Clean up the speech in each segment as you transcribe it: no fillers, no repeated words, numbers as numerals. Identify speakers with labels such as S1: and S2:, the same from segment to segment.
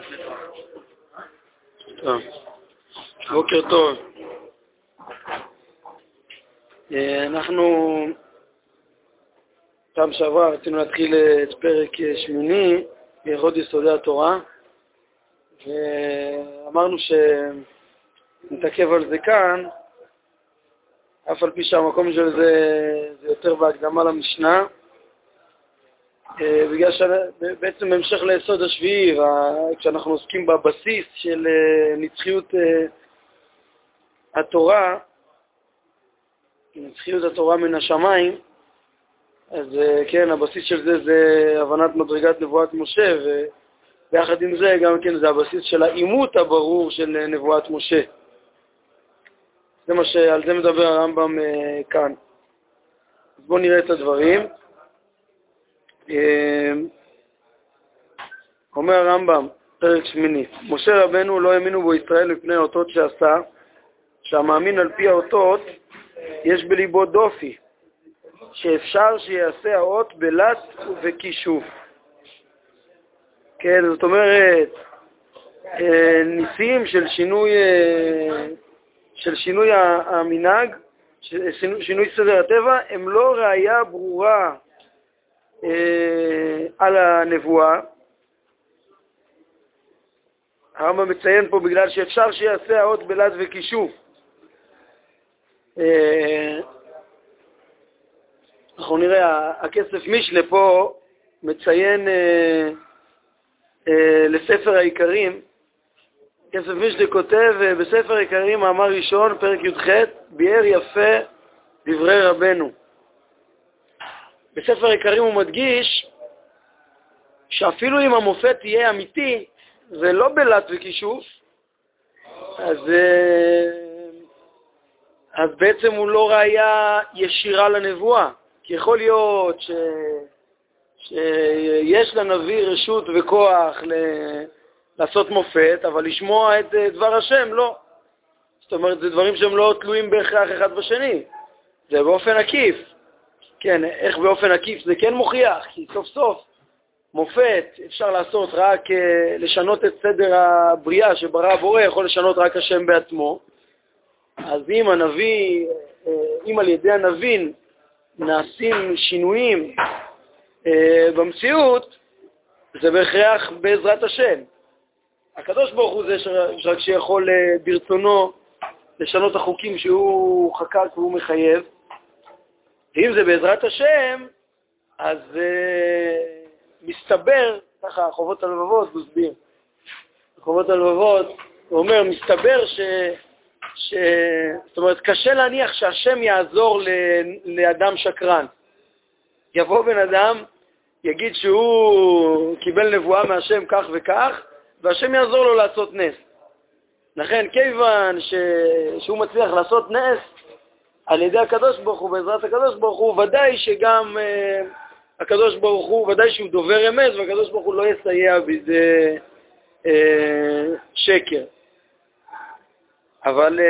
S1: טוב. בוקר טוב. אנחנו פעם שעברה רצינו להתחיל את פרק 8 בהלכות יסודי התורה, ואמרנו שנתעכב על זה כאן, אף על פי שהמקום של זה יותר בהקדמה למשנה, בגלל שבעצם בהמשך ליסוד השביעי, כשאנחנו עוסקים בבסיס של נצחיות התורה, נצחיות התורה מן השמיים, אז כן, הבסיס של זה הבנת מדרגת נבואת משה, וביחד עם זה גם כן זה הבסיס של האימות הברור של נבואת משה. על זה מדבר הרמב"ם כאן. אז בואו נראה את הדברים. אומר הרמב"ם, פרק 8, משה רבנו לא האמינו בו ישראל מפני האותות שעשה, שהמאמין על פי האותות יש בליבו דופי, שאפשר שיעשה האות בלט ובכישוף. כן, זאת אומרת, ניסים של שינוי המנהג, שינוי סדר הטבע, הם לא ראיה ברורה על הנבואה. הרמב"ם מציין פה בגלל שאפשר שיעשה האות בלט וכישוף. אנחנו נראה, הכסף משלה פה מציין לספר העיקרים. כסף משלה כותב בספר העיקרים, מאמר ראשון, פרק י"ח, ביאר יפה דברי רבנו. בספר העיקרים הוא מדגיש שאפילו אם המופת יהיה אמיתי, זה לא בלט וכישוף, אז בעצם הוא לא ראיה ישירה לנבואה. כי יכול להיות שיש לנביא רשות וכוח לעשות מופת, אבל לשמוע את דבר השם לא. זאת אומרת, זה דברים שהם לא תלויים בהכרח אחד בשני. זה באופן עקיף. כן, איך באופן עקיף זה כן מוכיח, כי סוף סוף מופת אפשר לעשות רק לשנות את סדר הבריאה שברא הבורא, יכול לשנות רק השם בעצמו. אז אם על ידי הנבין נעשים שינויים במציאות, זה בהכרח בעזרת השם. הקדוש ברוך הוא זה שרק שיכול ברצונו לשנות החוקים שהוא חקק והוא מחייב. ואם זה בעזרת השם, אז מסתבר, ככה חובות הלבבות מסביר. חובות הלבבות, הוא אומר, מסתבר זאת אומרת, קשה להניח שהשם יעזור לאדם שקרן. יבוא בן אדם, יגיד שהוא קיבל נבואה מהשם כך וכך, והשם יעזור לו לעשות נס. לכן, כיוון שהוא מצליח לעשות נס, על ידי הקדוש ברוך הוא, בעזרת הקדוש ברוך הוא, ודאי שגם הקדוש ברוך הוא, ודאי שהוא דובר אמת, והקדוש ברוך הוא לא יסייע בזה שקר. אבל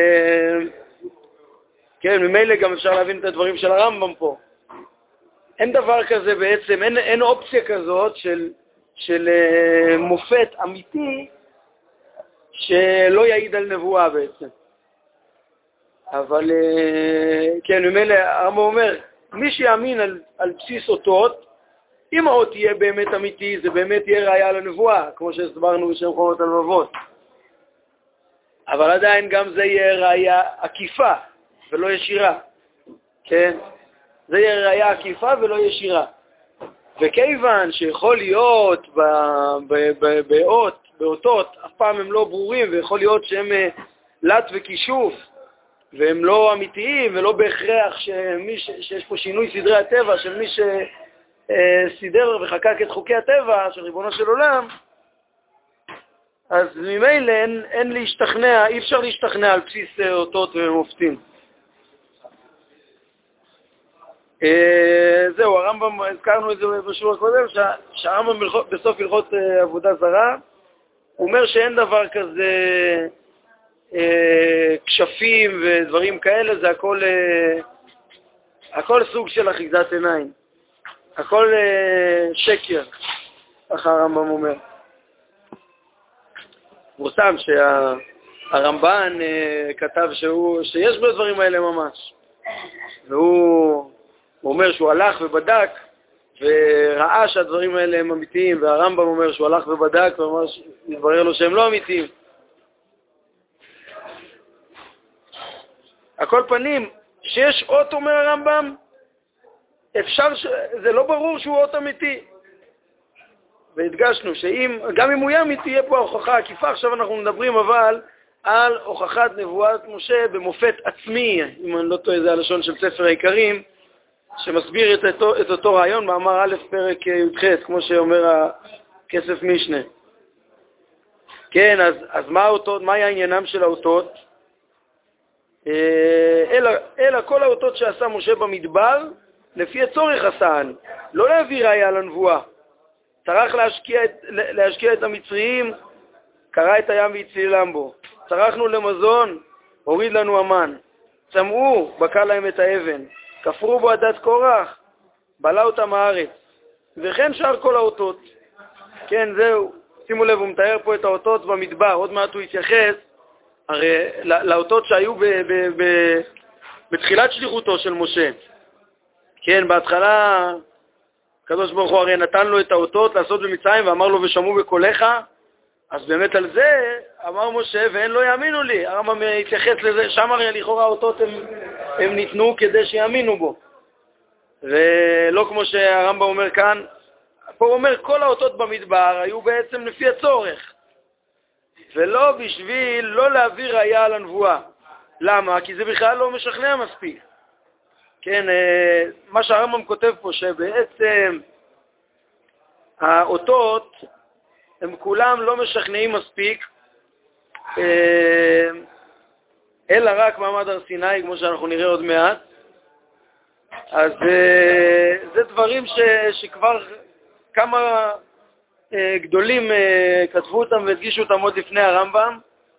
S1: כן, ממילא גם אפשר להבין את הדברים של הרמב"ם פה. אין דבר כזה בעצם, אין אופציה כזאת של מופת אמיתי שלא יעיד על נבואה בעצם. אבל כן, ממילא הרמב"ם אומר, מי שיאמין על בסיס אותות, אם האות יהיה באמת אמיתי, זה באמת יהיה ראיה לנבואה, כמו שהסברנו בשם חובות הלבבות. אבל עדיין גם זה יהיה ראיה עקיפה ולא ישירה. כן? זה יהיה ראיה עקיפה ולא ישירה. וכיוון שיכול להיות באותות, אף פעם הם לא ברורים, ויכול להיות שהם לט וכישוף, והם לא אמיתיים, ולא בהכרח שיש פה שינוי סדרי הטבע של מי שסידר וחקק את חוקי הטבע של ריבונו של עולם, אז ממילא אין להשתכנע, אי אפשר להשתכנע על בסיס אותות ומופתים. זהו, הרמב"ם, הזכרנו את זה בשיעור הקודם, שהרמב"ם בסוף הלכות עבודה זרה, הוא אומר שאין דבר כזה כשפים ודברים כאלה, זה הכל סוג של אחיזת עיניים. הכל שקר, ככה הרמב"ם אומר. פורסם שהרמב"ן כתב שיש בדברים האלה ממש. והוא אומר שהוא הלך ובדק וראה שהדברים האלה הם אמיתיים, והרמב"ם אומר שהוא הלך ובדק וממש התברר לו שהם לא אמיתיים. על כל פנים, שיש אות, אומר הרמב"ם, זה לא ברור שהוא אות אמיתי. והדגשנו שגם אם הוא יהיה אמיתי, תהיה פה ההוכחה עקיפה. עכשיו אנחנו מדברים אבל על הוכחת נבואת משה במופת עצמי, אם אני לא טועה, זה הלשון של ספר העיקרים, שמסביר את אותו רעיון מאמר א' פרק י"ח, כמו שאומר הכסף משנה. כן, אז מה היה עניינם של האותות? אלא כל האותות שעשה משה במדבר, לפי הצורך עשן, לא להביא ראיה לנבואה. צריך להשקיע את המצריים, קרא את הים והצילם בו. צרכנו למזון, הוריד לנו המן. צמאו, בקע להם את האבן. כפרו בו עדת קורח, בלה אותם הארץ. וכן שאר כל האותות. כן, זהו. שימו לב, הוא מתאר פה את האותות במדבר. עוד מעט הוא יתייחס הרי לאותות שהיו בתחילת שליחותו של משה. כן, בהתחלה הקדוש ברוך הוא הרי נתן לו את האותות לעשות במצרים ואמר לו ושמעו בקולך. אז באמת על זה אמר משה ואין לא יאמינו לי. הרמב"ם התייחס לזה, שם הרי לכאורה האותות הם ניתנו כדי שיאמינו בו. ולא כמו שהרמב"ם אומר כאן, פה הוא אומר כל האותות במדבר היו בעצם לפי הצורך. ולא בשביל לא להביא ראיה על הנבואה. למה? כי זה בכלל לא משכנע מספיק. כן, מה שהרמב"ם כותב פה, שבעצם האותות הם כולם לא משכנעים מספיק, אלא רק מעמד הר סיני, כמו שאנחנו נראה עוד מעט. אז זה דברים שכבר כמה גדולים כתבו אותם והדגישו אותם עוד לפני הרמב"ם.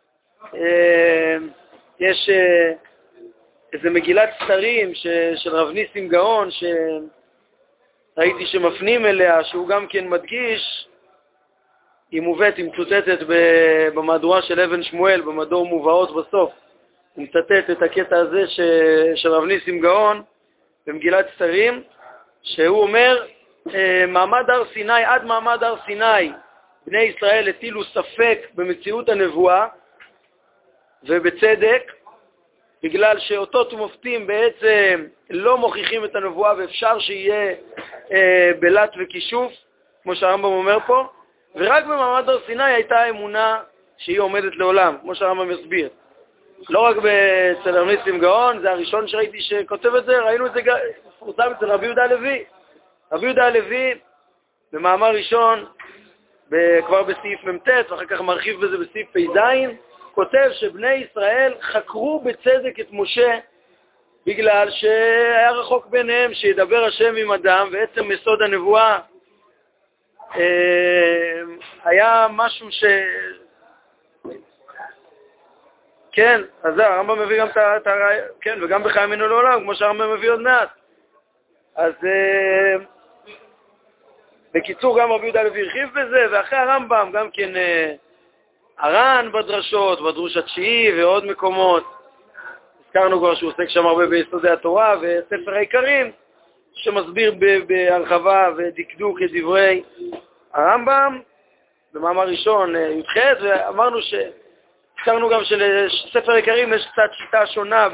S1: יש איזה מגילת סתרים של רב ניסים גאון, שראיתי שמפנים אליה, שהוא גם כן מדגיש, היא מובאת, היא מצוטטת במהדורה של אבן שמואל, במדור מובאות בסוף. הוא מצטט את הקטע הזה של רב ניסים גאון במגילת סתרים, שהוא אומר, מעמד הר סיני, עד מעמד הר סיני, בני ישראל הטילו ספק במציאות הנבואה, ובצדק, בגלל שאותות ומופתים בעצם לא מוכיחים את הנבואה, ואפשר שיהיה בלט וכישוף, כמו שהרמב"ם אומר פה, ורק במעמד הר סיני הייתה אמונה שהיא עומדת לעולם, כמו שהרמב"ם מסביר. לא רק אצל רב ניסים גאון, זה הראשון שראיתי שכותב את זה, ראינו את זה פורסם אצל רבי יהודה הלוי. רבי יהודה הלוי, במאמר ראשון, כבר בסעיף מ"ט, ואחר כך מרחיב בזה בסעיף פ"ז, כותב שבני ישראל חקרו בצדק את משה, בגלל שהיה רחוק ביניהם שידבר השם עם אדם, ועצם יסוד הנבואה היה משהו כן, אז זה, הרמב"ם מביא גם את הרעיון, כן, וגם בחיינו לעולם, כמו שהרמב"ם מביא עוד מעט. אז בקיצור, גם רבי יהודה הלוי הרחיב בזה, ואחרי הרמב"ם גם כן הר"ן בדרשות, בדרוש התשיעי ועוד מקומות. הזכרנו כבר שהוא עוסק שם הרבה ביסודי התורה, וספר העיקרים, שמסביר בהרחבה ודקדוק את דברי הרמב"ם, במאמר ראשון י"ח, ואמרנו הזכרנו גם שלספר העיקרים יש קצת שיטה שונה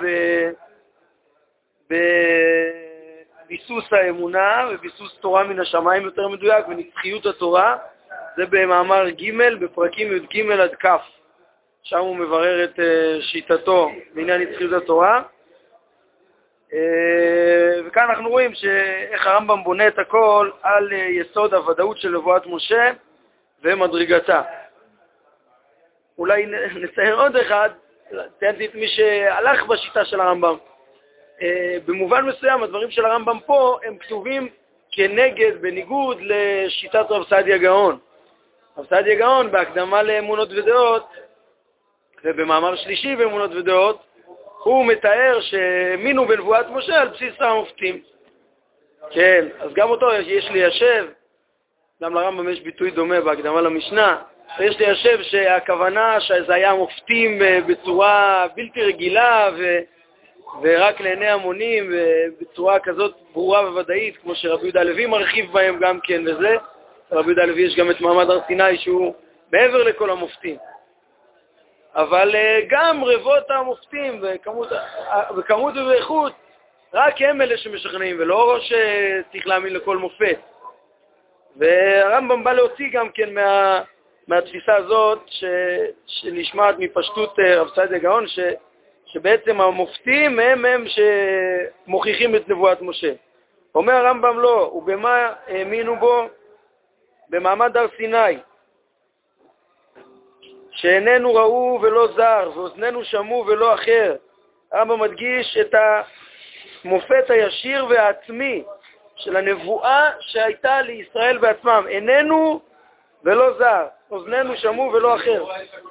S1: בביסוס האמונה וביסוס תורה מן השמיים יותר מדויק, ונצחיות התורה. זה במאמר ג' בפרקים י"ג עד כ'. שם הוא מברר את שיטתו בעניין נצחיות התורה. וכאן אנחנו רואים איך הרמב"ם בונה את הכל על יסוד הוודאות של נבואת משה ומדרגתה. אולי נציין עוד אחד, ציינתי את מי שהלך בשיטה של הרמב"ם. במובן מסוים, הדברים של הרמב"ם פה הם כתובים כנגד, בניגוד לשיטת רב סעדיה גאון. רב סעדיה גאון, בהקדמה לאמונות ודעות, ובמאמר שלישי באמונות ודעות, הוא מתאר שהאמינו בנבואת משה על בסיס המופתים. כן, אז גם אותו יש ליישב, גם לרמב"ם יש ביטוי דומה בהקדמה למשנה, יש ליישב שהכוונה שזה היה מופתים בצורה בלתי רגילה ורק לעיני המונים בצורה כזאת ברורה וודאית, כמו שרבי יהודה הלוי מרחיב בהם גם כן וזה. רבי יהודה הלוי יש גם את מעמד הר סיני שהוא מעבר לכל המופתים. אבל גם רבות המופתים בכמות ובאיכות, רק הם אלה שמשכנעים, ולא שצריך להאמין לכל מופת. והרמב"ם בא להוציא גם כן מהתפיסה הזאת שנשמעת מפשטות רב סעדיה גאון, שבעצם המופתים הם שמוכיחים את נבואת משה. אומר הרמב"ם לא, ובמה האמינו בו? במעמד הר סיני, שאיננו ראו ולא זר, ואוזננו שמעו ולא אחר. הרמב"ם מדגיש את המופת הישיר והעצמי של הנבואה שהייתה לישראל בעצמם. איננו ולא זר, אוזננו שמעו ולא אחר.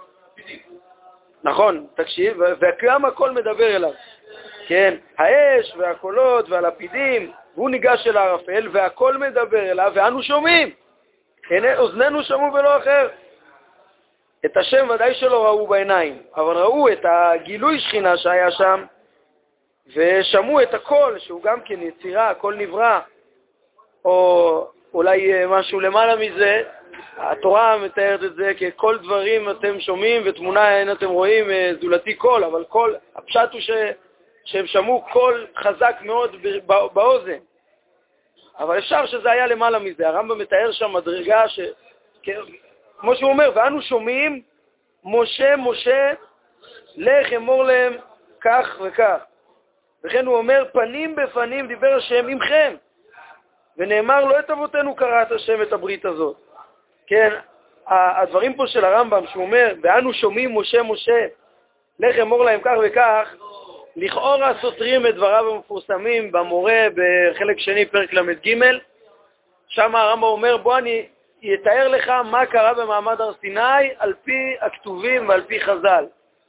S1: נכון, תקשיב, וגם הכל מדבר אליו. כן, האש והקולות והלפידים, והוא ניגש אל הערפל, והכל מדבר אליו, ואנו שומעים. אוזננו שמעו ולא אחר. את השם ודאי שלא ראו בעיניים, אבל ראו את הגילוי שכינה שהיה שם, ושמעו את הקול, שהוא גם כן יצירה, הקול נברא, או אולי משהו למעלה מזה. התורה מתארת את זה ככל דברים אתם שומעים ותמונה אין אתם רואים זולתי קול, אבל קול, הפשט הוא שהם שמעו קול חזק מאוד באוזן. אבל אפשר שזה היה למעלה מזה. הרמב"ם מתאר שם מדרגה כמו שהוא אומר, ואנו שומעים, משה, משה, לך אמור להם כך וכך. וכן הוא אומר, פנים בפנים דיבר השם עמכם. ונאמר, לא את אבותינו קראת השם את הברית הזאת. כן, הדברים פה של הרמב"ם, שהוא אומר, ואנו שומעים, משה, משה, לך אמור להם כך וכך, לכאורה סותרים את דבריו המפורסמים במורה בחלק שני, פרק למד ג'. שם הרמב"ם אומר, בוא אני יתאר לך מה קרה במעמד הר סיני על פי הכתובים ועל פי חז"ל.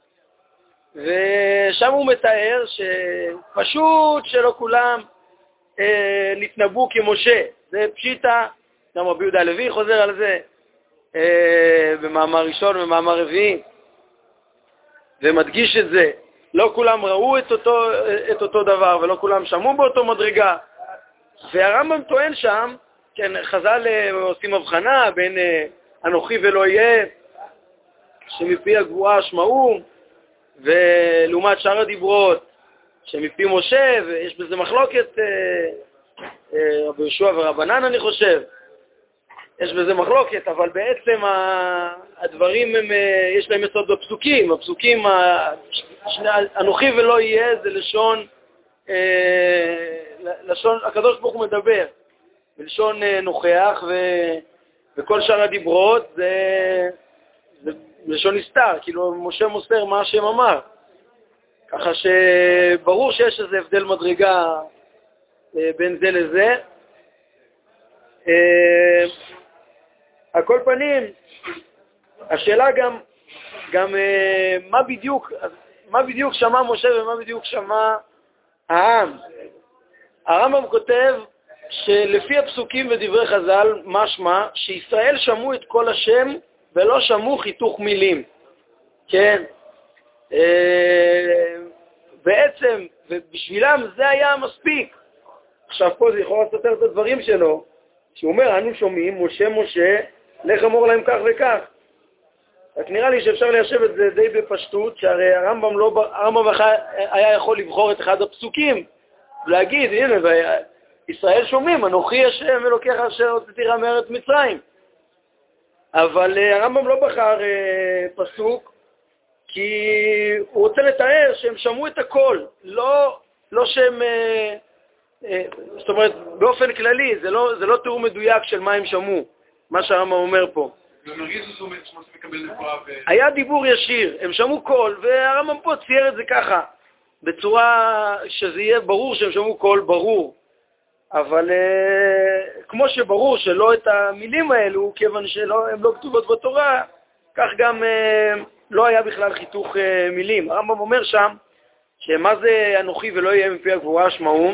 S1: ושם הוא מתאר שפשוט שלא כולם נתנבאו כמשה. זה פשיטה, גם רבי יהודה הלוי חוזר על זה במאמר ראשון ובמאמר רביעי, ומדגיש את זה. לא כולם ראו את אותו דבר ולא כולם שמעו באותו מדרגה. והרמב"ם טוען שם, כן, חז"ל עושים הבחנה בין אנוכי ולא יהיה, שמפי הגבוהה שמעו, ולעומת שאר הדיברות, שמפי משה, ויש בזה מחלוקת, רבי יהושע ורבנן אני חושב, יש בזה מחלוקת, אבל בעצם הדברים הם, יש להם יסוד בפסוקים. הפסוקים, אנוכי ולא יהיה, זה לשון, הקדוש ברוך הוא מדבר. בלשון נוכח, וכל שאר הדיברות זה בלשון נסתר, כאילו משה מוסר מה השם אמר. ככה שברור שיש איזה הבדל מדרגה בין זה לזה. על כל פנים, השאלה גם מה בדיוק שמע משה ומה בדיוק שמע העם. הרמב"ם כותב שלפי הפסוקים ודברי חז"ל, משמע שישראל שמעו את כל השם ולא שמעו חיתוך מילים. כן? בעצם, ובשבילם זה היה מספיק. עכשיו פה זה יכול לסתר את הדברים שלו, שהוא אומר, אנו שומעים, משה, משה, לך אמור להם כך וכך. רק נראה לי שאפשר ליישב את זה די בפשטות, שהרי הרמב"ם היה יכול לבחור את אחד הפסוקים, ולהגיד, הנה, ישראל שומעים, אנוכי השם אלוקיך אשר הוצאתיך מארץ מצרים. אבל הרמב"ם לא בחר פסוק, כי הוא רוצה לתאר שהם שמעו את הכל, לא שהם, זאת אומרת, באופן כללי, זה לא תיאור מדויק של מה הם שמעו, מה שהרמב"ם אומר פה. היה דיבור ישיר, הם שמעו קול, והרמב"ם פה צייר את זה ככה, בצורה שזה יהיה ברור שהם שמעו קול, ברור. אבל כמו שברור שלא את המילים האלו, כיוון שהן לא כתובות בתורה, כך גם לא היה בכלל חיתוך מילים. הרמב"ם אומר שם, שמה זה אנוכי ולא יהיה מפי הגבורה שמעו,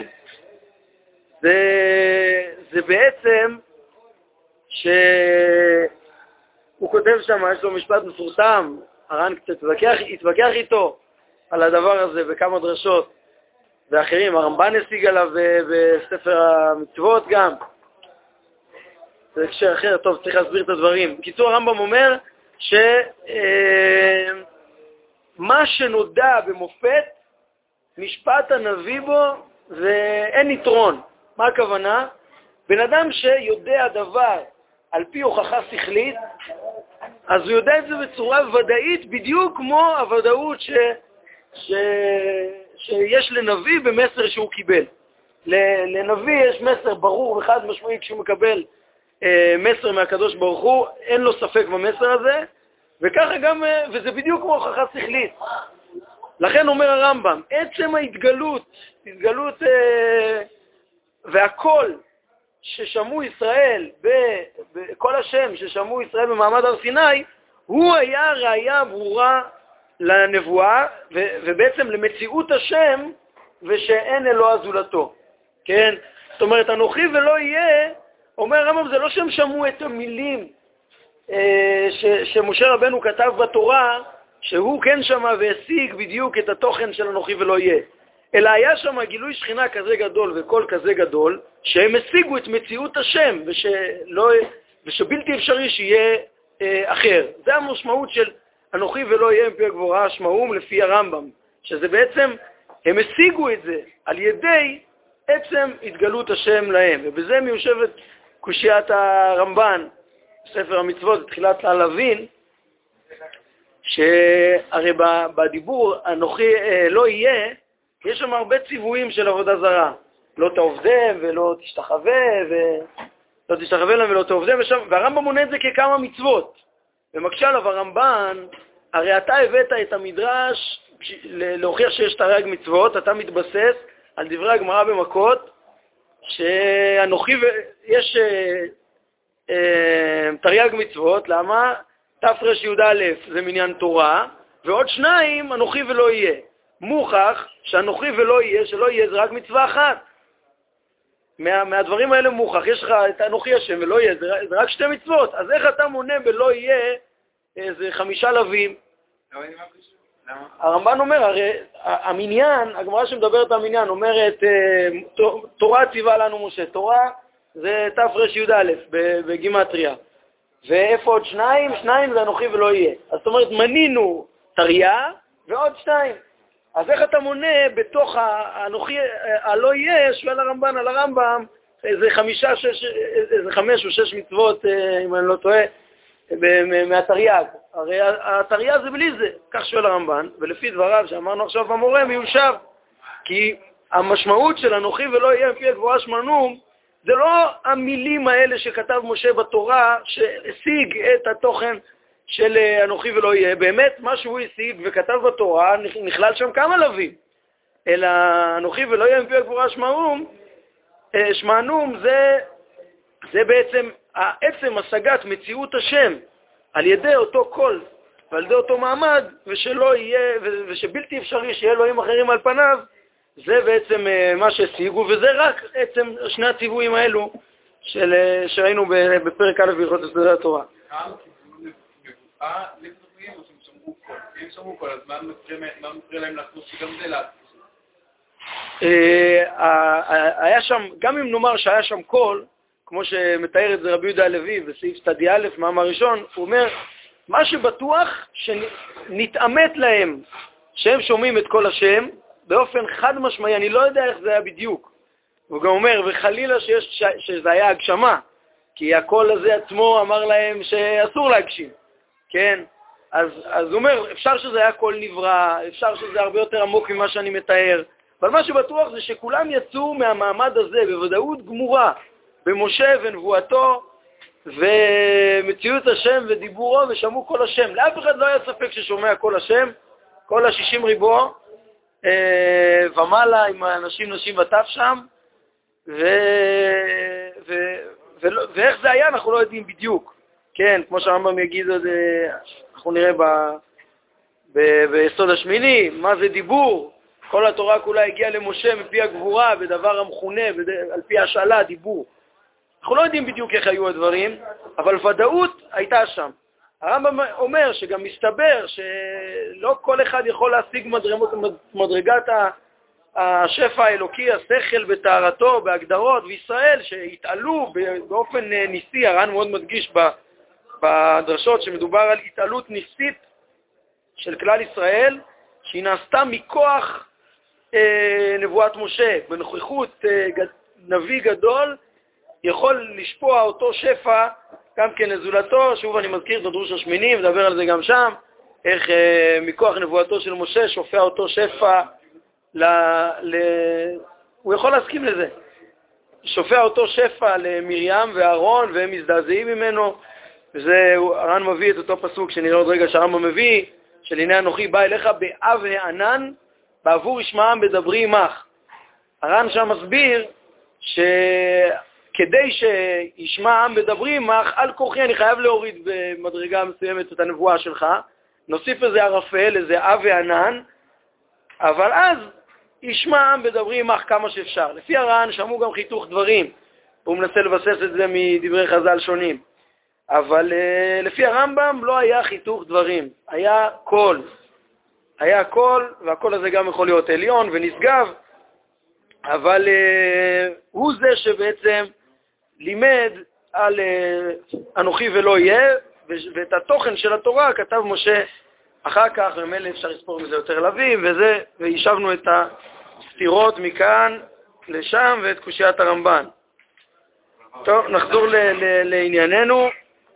S1: זה בעצם הוא כותב שם, יש לו משפט מפורסם, הר"ן קצת התווכח איתו על הדבר הזה בכמה דרשות, ואחרים, הרמב"ן השיג עליו בספר המצוות גם. זה הקשר אחר, טוב, צריך להסביר את הדברים. בקיצור, הרמב"ם אומר שמה שנודע במופת, משפט הנביא בו, ואין יתרון. מה הכוונה? בן אדם שיודע דבר על פי הוכחה שכלית, אז הוא יודע את זה בצורה ודאית, בדיוק כמו הוודאות שיש לנביא במסר שהוא קיבל. לנביא יש מסר ברור וחד משמעי כשהוא מקבל מסר מהקדוש ברוך הוא, אין לו ספק במסר הזה, וככה גם, וזה בדיוק כמו הוכחה שכלית. לכן אומר הרמב"ם, עצם ההתגלות והכל ששמעו ישראל, בכל השם ששמעו ישראל במעמד הר סיני, הוא היה ראיה ברורה לנבואה, ובעצם למציאות השם, ושאין אלוה זולתו. כן? זאת אומרת, אנוכי ולא יהיה, אומר הרמב"ם, זה לא שהם שמעו את המילים שמשה רבנו כתב בתורה, שהוא כן שמע והשיג בדיוק את התוכן של אנוכי ולא יהיה. אלא היה שם גילוי שכינה כזה גדול וקול כזה גדול, שהם השיגו את מציאות השם, ושבלתי אפשרי שיהיה אחר. זה המשמעות של אנוכי ולא יהיה מפי הגבורה שמעום לפי הרמב"ם, שזה בעצם, הם השיגו את זה על ידי עצם התגלות השם להם, ובזה מיושבת קושיית הרמב"ן, ספר המצוות, תחילת להבין, שהרי בדיבור אנוכי לא יהיה, יש שם הרבה ציוויים של עבודה זרה. לא תעובדם ולא תשתחווה, ולא תשתחווה להם ולא תעובדם, והרמב"ם מונה את זה ככמה מצוות. ומקשה עליו הרמב"ן, הרי אתה הבאת את המדרש להוכיח שיש תרי"ג מצוות, אתה מתבסס על דברי הגמרא במכות, שאנוכי יש תרי"ג מצוות, למה? תר"י זה מניין תורה, ועוד שניים אנוכי ולא יהיה. מוכח שאנוכי ולא יהיה, שלא יהיה זה רק מצווה אחת. מהדברים האלה מוכח, יש לך את אנוכי השם ולא יהיה, זה רק שתי מצוות. אז איך אתה מונה בלא יהיה איזה 5 לווים? הרמב"ן אומר, הרי המניין, הגמרא שמדברת על המניין, אומרת, תורה ציווה לנו משה, תורה זה תר"י בגימטריה. ואיפה עוד 2? 2 זה אנוכי ולא יהיה. אז זאת אומרת, מנינו תריה ועוד 2. אז איך אתה מונה בתוך האנוכי הלא יהיה, שואל הרמב"ן על הרמב"ם, איזה 5 או 6 מצוות, אם אני לא טועה, מהתרי"ג. הרי התריה זה בלי זה, כך שואל הרמב"ן, ולפי דבריו שאמרנו עכשיו במורה מיושב, כי המשמעות של אנוכי ולא יהיה מפי הגבורה שמעום, זה לא המילים האלה שכתב משה בתורה שהשיג את התוכן של אנוכי ולא יהיה. באמת מה שהוא השיג וכתב בתורה נכלל שם כמה לווים. אלא אנוכי ולא יהיה מפי הגבורה שמענום זה בעצם עצם השגת מציאות השם על ידי אותו קול ועל ידי אותו מעמד, ושלא יהיה, ושבלתי אפשרי שיהיה אלוהים אחרים על פניו, זה בעצם מה שהשיגו, וזה רק עצם שני הציוויים האלו שראינו בפרק א' בהלכות יסודי התורה.
S2: אם שמעו קול, אז מה מפריע להם להכניס שגם זה להכניס?
S1: היה שם, גם אם נאמר שהיה שם קול, כמו שמתאר את זה רבי יהודה הלוי בסעיף צדי א' מאמר ראשון, הוא אומר, מה שבטוח שנתאמת להם שהם שומעים את קול השם, באופן חד משמעי, אני לא יודע איך זה היה בדיוק. הוא גם אומר, וחלילה שזה היה הגשמה, כי הקול הזה עצמו אמר להם שאסור להגשים, כן? אז הוא אומר, אפשר שזה היה קול נברא, אפשר שזה הרבה יותר עמוק ממה שאני מתאר, אבל מה שבטוח זה שכולם יצאו מהמעמד הזה בוודאות גמורה, במשה ונבואתו, ומציאות השם ודיבורו, ושמעו קול השם. לאף אחד לא היה ספק ששומע קול השם, כל 60 ריבו, ומעלה עם האנשים נשים וטף שם, ואיך זה היה אנחנו לא יודעים בדיוק. כן, כמו שהרמב"ם יגיד, אנחנו נראה ביסוד השמיני, מה זה דיבור. כל התורה כולה הגיעה למשה מפי הגבורה, בדבר המכונה, על פי השאלה, דיבור. אנחנו לא יודעים בדיוק איך היו הדברים, אבל ודאות הייתה שם. הרמב"ם אומר שגם מסתבר שלא כל אחד יכול להשיג מדרגת השפע האלוקי, השכל בתארתו, בהגדרות, וישראל שהתעלו באופן ניסי. הר"ן מאוד מדגיש בדרשות שמדובר על התעלות ניסית של כלל ישראל, שהיא נעשתה מכוח נבואת משה. בנוכחות נביא גדול יכול לשפוע אותו שפע גם כן לזולתו. שוב אני מזכיר את הדרוש השמיני, מדבר על זה גם שם, איך מכוח נבואתו של משה שופע אותו שפע, הוא יכול להסכים לזה. שופע אותו שפע למרים ואהרון והם מזדעזעים ממנו. וזה, הר"ן מביא את אותו פסוק שנראה עוד רגע שהרמב"ם מביא, של הנה אנוכי בא אליך באב הענן, בעבור ישמעם בדברי עמך. הר"ן שם מסביר שכדי שישמע העם בדברי עמך, על כורחי אני חייב להוריד במדרגה מסוימת את הנבואה שלך, נוסיף איזה ערפל, איזה אב וענן, אבל אז ישמע העם בדברי עמך כמה שאפשר. לפי הר"ן שמעו גם חיתוך דברים, הוא מנסה לבסס את זה מדברי חז"ל שונים. אבל לפי הרמב"ם לא היה חיתוך דברים, היה קול. היה קול, והקול הזה גם יכול להיות עליון ונשגב, אבל הוא זה שבעצם לימד על אנוכי ולא יהיה, ואת התוכן של התורה כתב משה אחר כך, ומילא אפשר לספור מזה יותר לבים, וישבנו את הסתירות מכאן לשם ואת קושיית הרמב"ן. טוב, נחזור לענייננו.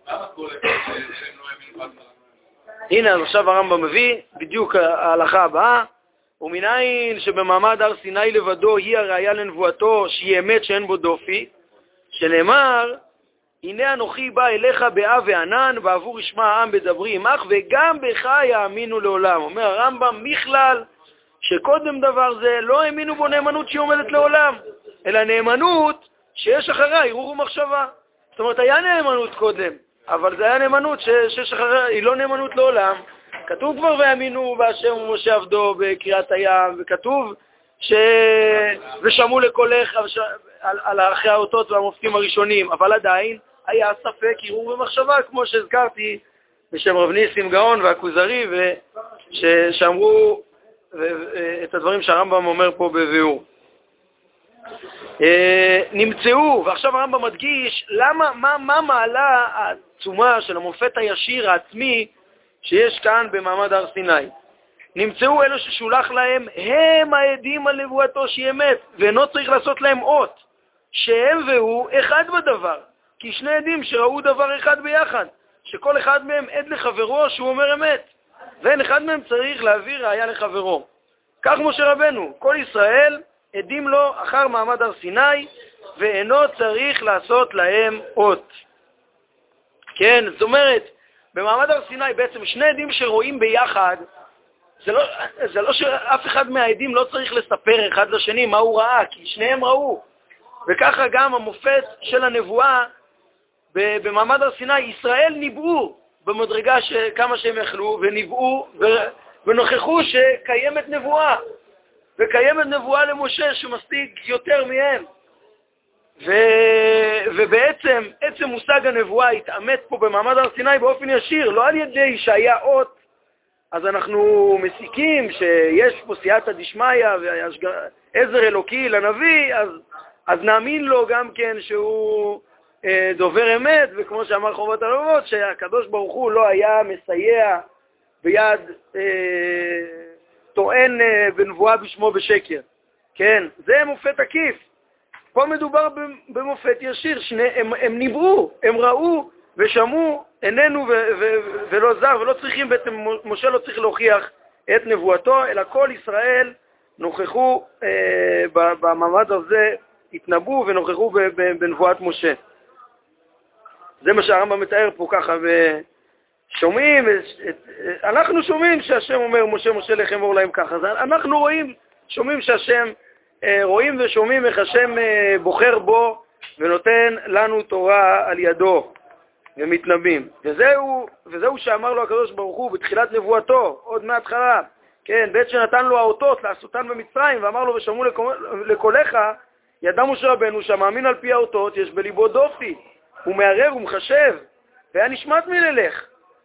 S1: הנה, אז עכשיו הרמב"ם מביא בדיוק ההלכה הבאה, ומנין שבמעמד הר סיני לבדו היא הראיה לנבואתו שהיא אמת שאין בו דופי, שנאמר, הנה אנוכי בא אליך באב וענן, בעבור ישמע העם בדברי עמך, וגם בך יאמינו לעולם. אומר הרמב"ם, מכלל שקודם דבר זה לא האמינו בו נאמנות שהיא עומדת לעולם, אלא נאמנות שיש אחריה ערעור ומחשבה. זאת אומרת, היה נאמנות קודם, אבל זה היה נאמנות שיש אחריה, היא לא נאמנות לעולם. כתוב כבר והאמינו בהשם ומשה עבדו בקריאת הים, וכתוב ושמעו לקולך על ערכי האותות והמופתים הראשונים, אבל עדיין היה ספק ערעור ומחשבה, כמו שהזכרתי בשם רב ניסים גאון והכוזרי, שאמרו את הדברים שהרמב"ם אומר פה בביאור. נמצאו, ועכשיו הרמב"ם מדגיש מה מעלה העצומה של המופת הישיר העצמי שיש כאן במעמד הר סיני. נמצאו אלו ששולח להם, הם העדים על נבואתו שהיא אמת, ואינו צריך לעשות להם אות, שהם והוא אחד בדבר, כי שני עדים שראו דבר אחד ביחד, שכל אחד מהם עד לחברו שהוא אומר אמת, ואין אחד מהם צריך להעביר ראיה לחברו. כך משה רבנו, כל ישראל עדים לו אחר מעמד הר סיני, ואינו צריך לעשות להם אות. כן, זאת אומרת, במעמד הר סיני בעצם שני עדים שרואים ביחד, זה לא שאף אחד מהעדים לא צריך לספר אחד לשני מה הוא ראה, כי שניהם ראו. וככה גם המופת של הנבואה במעמד הר סיני, ישראל ניבאו במדרגה כמה שהם יכלו, וניבאו ונוכחו שקיימת נבואה, וקיימת נבואה למשה שמספיק יותר מהם. ובעצם עצם מושג הנבואה התאמת פה במעמד הר סיני באופן ישיר, לא על ידי שהיה אות, אז אנחנו מסיקים שיש פה סייעתא דשמיא ועזר אלוקי לנביא, אז נאמין לו גם כן שהוא דובר אמת, וכמו שאמר חובת הלבבות, שהקדוש ברוך הוא לא היה מסייע ביד טוען בנבואה בשמו בשקר. כן, זה מופת עקיף. פה מדובר במופת ישיר, הם ניבאו, הם ראו ושמעו, איננו ולא זר, ולא צריכים, בעצם משה לא צריך להוכיח את נבואתו, אלא כל ישראל נוכחו במעמד הזה, התנבאו ונוכחו בנבואת משה. זה מה שהרמב"ם מתאר פה ככה, ושומעים, אנחנו שומעים שהשם אומר משה משה לך אמור להם ככה, אז אנחנו רואים, שומעים שהשם, רואים ושומעים איך השם בוחר בו ונותן לנו תורה על ידו ומתנבאים. וזהו שאמר לו הקדוש ברוך הוא בתחילת נבואתו, עוד מההתחלה, כן, בעת שנתן לו האותות לעשותן במצרים, ואמר לו ושמעו לקולך, ידע משה רבנו שהמאמין על פי האותות יש בליבו דופי, הוא מערער ומחשב, והיה נשמט מללך.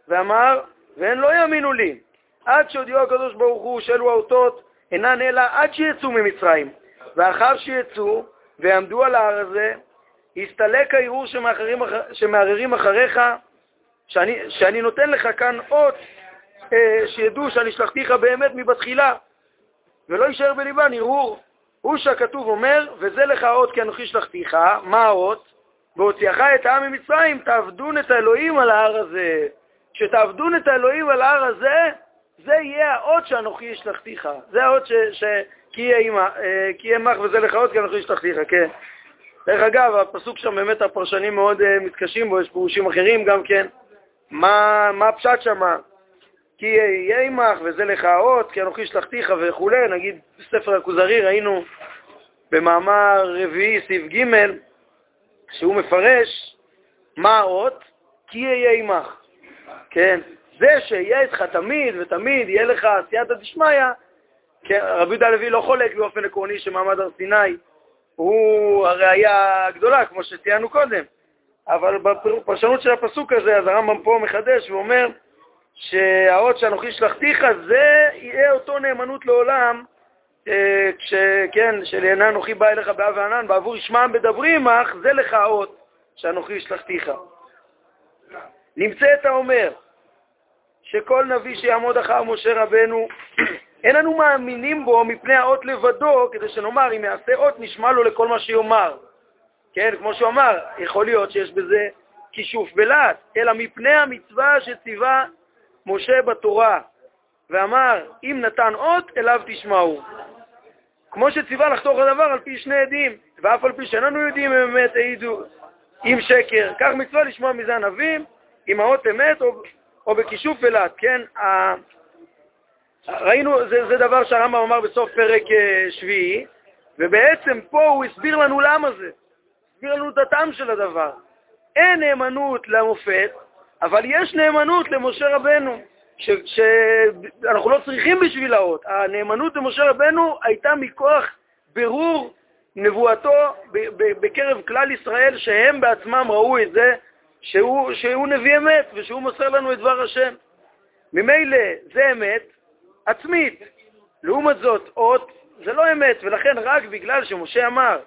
S1: ואמר, והן לא יאמינו לי, עד שהודיעו הקדוש ברוך הוא שאלו האותות אינן אלא עד שיצאו ממצרים. ואחר שיצאו ועמדו על ההר הזה, הסתלק הערעור שמערערים אחריך, שאני נותן לך כאן אות, שידעו שאני שלחתיך באמת מבתחילה, ולא יישאר בליבן ערעור. הוא שהכתוב אומר, וזה לך האות כי אנוכי שלחתיך. מה האות? בהוציאך את העם ממצרים, תעבדון את האלוהים על ההר הזה. כשתעבדון את האלוהים על ההר הזה, זה יהיה האות שאנוכי ישלחתיך. זה האות כי יהיה עמך וזה לך האות כי אנוכי ישלחתיך, כן. דרך אגב, הפסוק שם באמת הפרשנים מאוד מתקשים בו, יש פירושים אחרים גם כן. מה הפשט שם? כי יהיה עמך וזה לך האות כי אנוכי ישלחתיך וכו'. נגיד בספר הכוזרי ראינו במאמר רביעי סעיף ג' שהוא מפרש מה האות? כי יהיה עמך. כן, זה שיהיה איתך תמיד ותמיד יהיה לך סייעתא דשמיא. כן, רבי יהודה הלוי לא חולק באופן עקרוני שמעמד הר סיני הוא הראיה הגדולה כמו שציינו קודם, אבל בפרשנות של הפסוק הזה אז הרמב"ם פה מחדש ואומר שהאות שאנוכי שלחתיך זה יהיה אותו נאמנות לעולם, כן, שלענה אנוכי בא אליך באב וענן בעבור ישמעם בדברים עמך, זה לך האות שאנוכי שלחתיך. נמצאת האומר שכל נביא שיעמוד אחר משה רבנו אין לנו מאמינים בו מפני האות לבדו, כדי שנאמר אם יעשה אות נשמע לו לכל מה שיאמר. כן, כמו שהוא אמר, יכול להיות שיש בזה כישוף בלעד, אלא מפני המצווה שציווה משה בתורה ואמר אם נתן אות אליו תשמעו, כמו שציווה לחתוך הדבר על פי שני עדים, ואף על פי שאיננו יודעים אם אמת העידו אם שקר, כך מצווה לשמוע מזה הנביאים אם האות אמת או בכישוף בלעד. כן, ראינו, זה דבר שהרמב"ם אמר בסוף פרק שביעי, ובעצם פה הוא הסביר לנו למה זה, הסביר לנו את הטעם של הדבר. אין נאמנות למופת, אבל יש נאמנות למשה רבנו, שאנחנו לא צריכים בשביל האות. הנאמנות למשה רבנו הייתה מכוח ברור נבואתו בקרב כלל ישראל, שהם בעצמם ראו את זה, שהוא נביא אמת, ושהוא מוסר לנו את דבר השם. ממילא זה אמת עצמית. לעומת זאת, אות זה לא אמת, ולכן רק בגלל שמשה אמר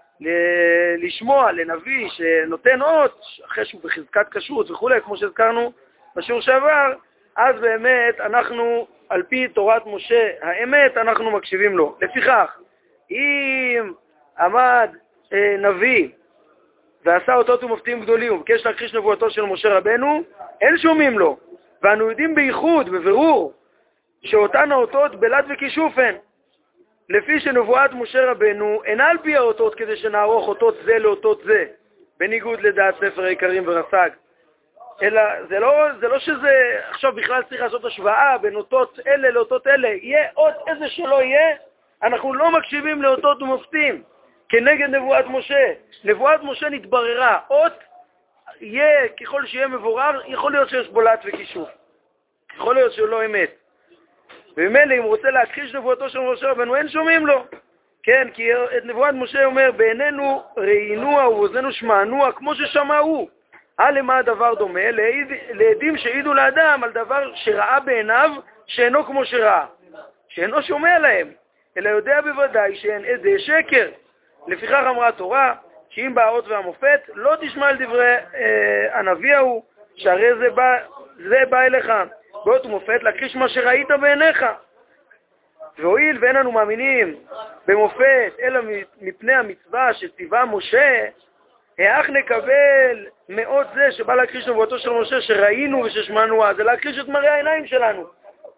S1: לשמוע לנביא שנותן אות, אחרי שהוא בחזקת כשרות וכו', כמו שהזכרנו בשיעור שעבר, אז באמת אנחנו, על פי תורת משה האמת, אנחנו מקשיבים לו. לפיכך, אם עמד נביא ועשה אותות ומופתים גדולים ובקש להכחיש נבואתו של משה רבנו, אין שומעים לו. ואנו יודעים בייחוד, בבירור, שאותן האותות בלעד וכישוף הן. לפי שנבואת משה רבנו אינה על פי האותות כדי שנערוך אותות זה לאותות זה, בניגוד לדעת ספר העיקרים ורס"ג. אלא זה לא שזה עכשיו בכלל צריך לעשות השוואה בין אותות אלה לאותות אלה. יהיה אות איזה שלא יהיה, אנחנו לא מקשיבים לאותות ומופתים כנגד נבואת משה. נבואת משה נתבררה, אות יהיה ככל שיהיה מבורר, יכול להיות שיש בולט וכישוף, יכול להיות שהוא לא אמת. וממילא אם הוא רוצה להכחיש נבואתו של משה רבנו אין שומעים לו. כן, כי את נבואת משה אומר בעינינו ראינוה ובאוזנינו שמענוה כמו ששמעו. למה הדבר דומה? לעדים שהעידו לאדם על דבר שראה בעיניו שאינו כמו שראה, שאינו שומע להם, אלא יודע בוודאי שאין עדי שקר. לפיכך אמרה התורה שאם באות והמופת לא תשמע על דברי הנביא ההוא, שהרי זה בא אליך באות ומופת להכחיש מה שראית בעיניך. והואיל ואין אנו מאמינים במופת אלא מפני המצווה שציווה משה, איך נקבל מאות זה שבא להכחיש נבואתו של משה שראינו וששמענו? זה להכחיש את מראה העיניים שלנו.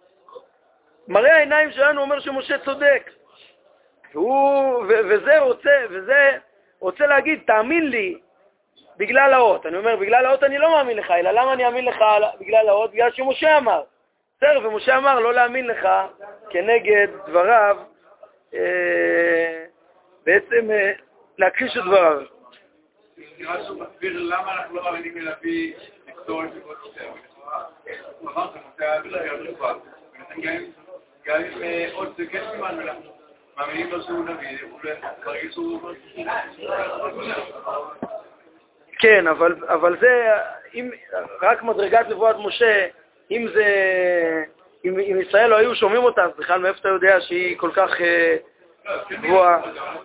S1: מראה העיניים שלנו אומר שמשה צודק, וזה רוצה להגיד תאמין לי בגלל האות. אני אומר בגלל האות אני לא מאמין לך, אלא למה אני אאמין לך בגלל האות? בגלל שמשה אמר. בסדר, ומשה אמר לא להאמין לך כנגד דבריו, בעצם להכחיש את דבריו.
S2: נראה שהוא מסביר למה אנחנו לא מאמינים לנביא לכתור את זה עוד יותר. הוא אמר שמשה היה בלעד רפואה. גם אם עוד זה כן סימן ואנחנו מאמינים לו שהוא נביא, הוא מרגיש שהוא...
S1: כן, אבל זה, רק מדרגת נבואת משה, אם ישראל לא היו שומעים אותה, אז בכלל מאיפה אתה יודע שהיא כל כך גבוהה?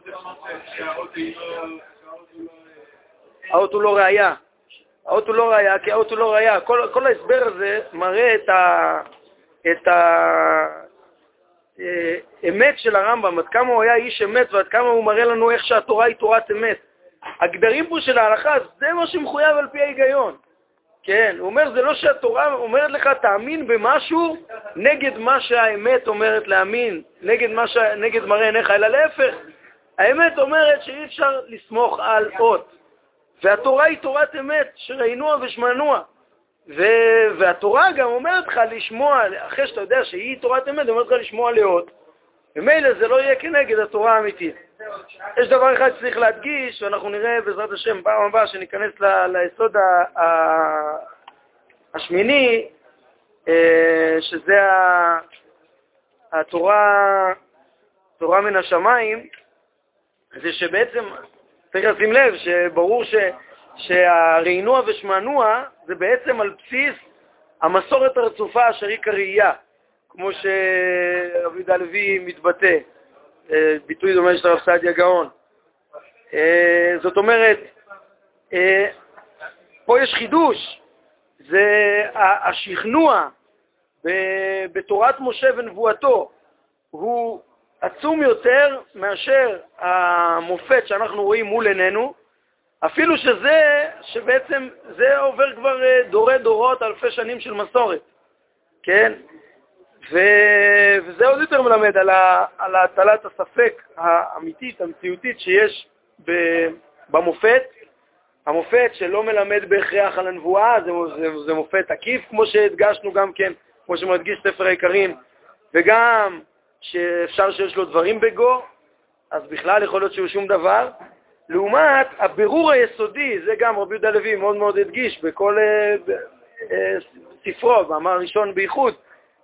S1: האות הוא לא ראיה. האות הוא לא ראיה, כי האות הוא לא ראיה. כל ההסבר הזה מראה את האמת של הרמב"ם, עד כמה הוא היה איש אמת ועד כמה הוא מראה לנו איך שהתורה היא תורת אמת. הגדרים פה של ההלכה, זה מה שמחויב על פי ההיגיון. כן, הוא אומר, זה לא שהתורה אומרת לך, תאמין במשהו נגד מה שהאמת אומרת להאמין, נגד מראה עיניך, אלא להפך. האמת אומרת שאי אפשר לסמוך על אות. והתורה היא תורת אמת, שראינוה ושמענוה. והתורה גם אומרת לך לשמוע, אחרי שאתה יודע שהיא תורת אמת, אומרת לך לשמוע לאות. ומילא זה לא יהיה כנגד התורה האמיתית. יש דבר אחד שצריך להדגיש, ואנחנו נראה בעזרת השם פעם הבאה שניכנס ליסוד השמיני, שזה התורה מן השמיים, זה שבעצם צריך לשים לב שברור שהראינוע ושמענוע זה בעצם על בסיס המסורת הרצופה אשר היא כראייה, כמו שרבי יהודה הלוי מתבטא, ביטוי דומה של הרב סעדיה גאון. זאת אומרת, פה יש חידוש, זה השכנוע בתורת משה ונבואתו, הוא עצום יותר מאשר המופת שאנחנו רואים מול עינינו, אפילו שבעצם זה עובר כבר דורי דורות, אלפי שנים של מסורת, כן? וזה עוד יותר מלמד על הטלת הספק האמיתית, המציאותית שיש במופת. המופת שלא מלמד בהכרח על הנבואה, זה מופת עקיף, כמו שהדגשנו גם כן, כמו שמדגיש ספר העיקרים, וגם שאפשר שיש לו דברים בגו, אז בכלל יכול להיות שהוא שום דבר. לעומת הבירור היסודי, זה גם רבי יהודה הלוי מאוד מאוד הדגיש בכל ספרו, במאמר הראשון בייחוד,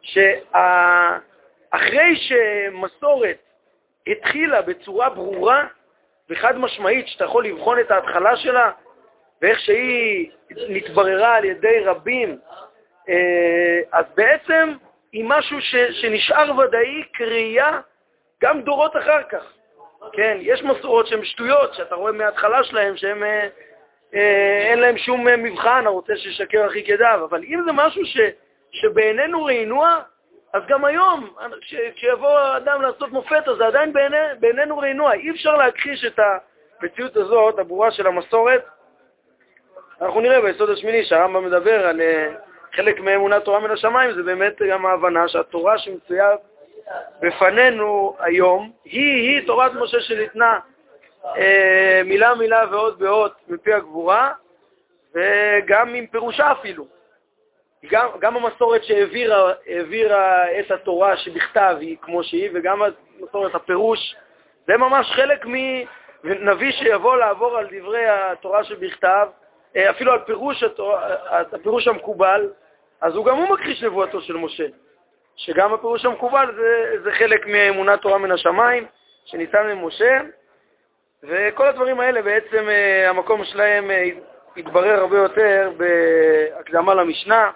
S1: שאחרי שמסורת התחילה בצורה ברורה וחד משמעית, שאתה יכול לבחון את ההתחלה שלה, ואיך שהיא נתבררה על ידי רבים, אז בעצם היא משהו שנשאר ודאי כראייה גם דורות אחר כך. כן, יש מסורות שהן שטויות, שאתה רואה מההתחלה שלהם שהן אין להם שום מבחן, הרוצה ששקר הכי כדאב, אבל אם זה משהו שבעינינו ראינוע, אז גם היום, כשיבוא אדם לעשות מופת, אז זה עדיין בעינינו ראינוע. אי אפשר להכחיש את המציאות הזאת, הברורה של המסורת. אנחנו נראה ביסוד השמיני שהרמב"ם מדבר על חלק מאמונת תורה מן השמיים, זה באמת גם ההבנה שהתורה שמצויה בפנינו היום, היא תורת משה שניתנה מילה מילה ועוד בעוד מפי הגבורה, וגם עם פירושה אפילו. גם המסורת שהעבירה את התורה שבכתב היא כמו שהיא, וגם המסורת הפירוש, זה ממש חלק מנביא שיבוא לעבור על דברי התורה שבכתב, אפילו על הפירוש המקובל, אז גם הוא מכחיש נבואתו של משה. שגם הפירוש המקובל זה חלק מאמונת תורה מן השמיים, שניתן למשה, וכל הדברים האלה בעצם המקום שלהם התברר הרבה יותר בהקדמה למשנה,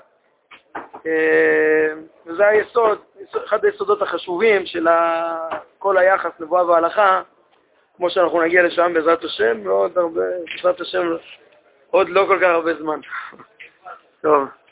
S1: וזה היסוד, אחד היסודות החשובים של כל היחס נבואה והלכה, כמו שאנחנו נגיע לשם בעזרת השם, בעזרת השם עוד לא כל כך הרבה זמן. טוב.